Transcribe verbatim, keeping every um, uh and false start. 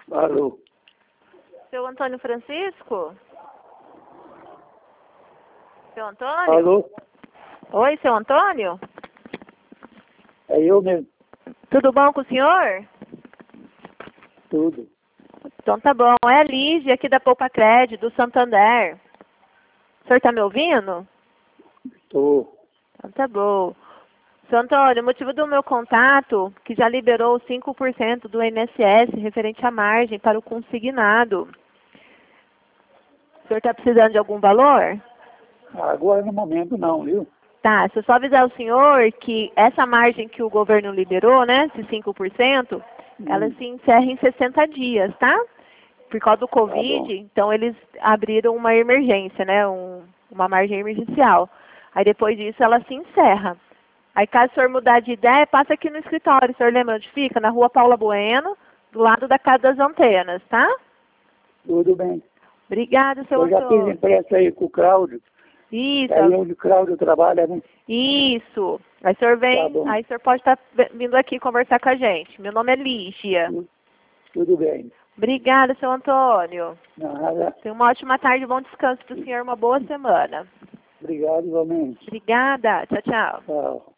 Alô? Seu Antônio Francisco? Seu Antônio? Alô? Oi, seu Antônio? É eu mesmo. Tudo bom com o senhor? Tudo. Então tá bom. É a Lígia aqui da Poupa Crédito, do Santander. O senhor tá me ouvindo? Tô. Então tá bom. Seu Antônio, o motivo do meu contato, que já liberou cinco por cento do I N S S referente à margem para o consignado. O senhor está precisando de algum valor? Agora no momento não, viu? Tá, se eu só avisar o senhor que essa margem que o governo liberou, né, esses cinco por cento, Hum, ela se encerra em sessenta dias, tá? Por causa do Covid, bom. então eles abriram uma emergência, né, um, uma margem emergencial. Aí depois disso ela se encerra. Aí caso o senhor mudar de ideia, passa aqui no escritório. O senhor lembra onde fica? Na rua Paula Bueno, do lado da Casa das Antenas, tá? Tudo bem. Obrigada, seu Eu já fiz Antônio. impresso aí com o Cláudio. Isso, Aí onde o Cláudio trabalha, né? isso. Aí o senhor Tá vem, bom. aí o senhor pode estar vindo aqui conversar com a gente. Meu nome é Lígia. Tudo, tudo bem. Obrigada, seu Antônio. Nada. Tenha uma ótima tarde, bom descanso para o senhor, uma boa semana. Obrigado igualmente. Obrigada. Tchau, tchau. Tchau.